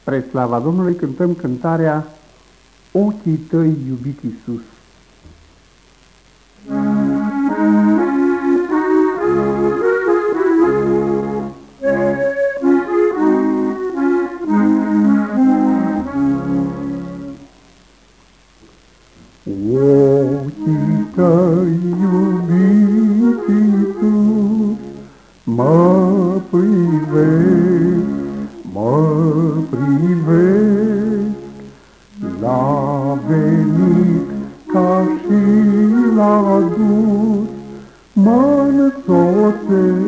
Spre slava Domnului cântăm cântarea Ochii tăi, iubit Iisus. Ochii tăi, iubit Iisus, mă privesc, l-a venit ca și l-a dus, mă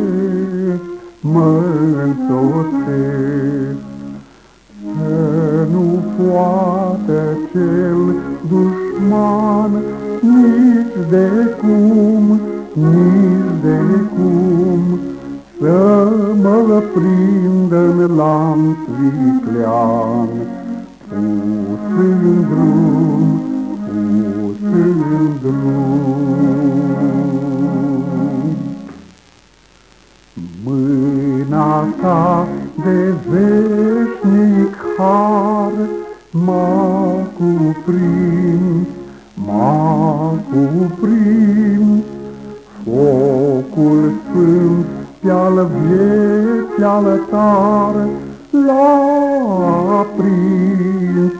însoțesc, să nu poată cel dușman nici de cum, să mă prindă-n lanț viclean, pus în drum. Mâna ta de veșnic har m-a cuprins, focul sfânt pe-al vieții altar l-a aprins,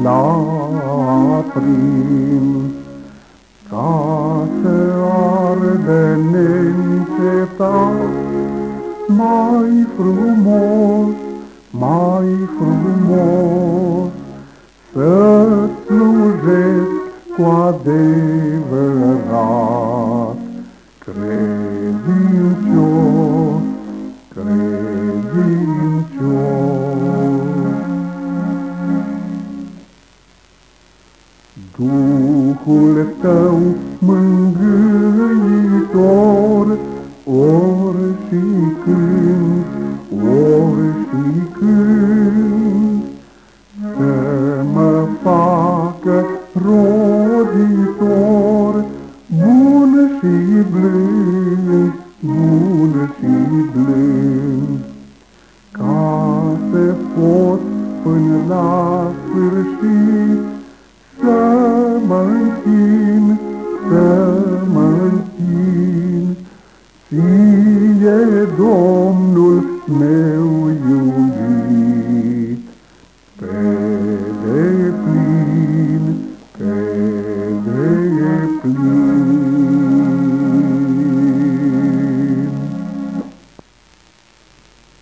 ca să ardă neîncetat mai frumos, să slujesc cu adevărat, credincios. Duhul tău mângâitor, ori și când, să mă facă roditor, bun și blând, ca să pot până la sfârșit să mă închin, ție, Domnul meu iubit.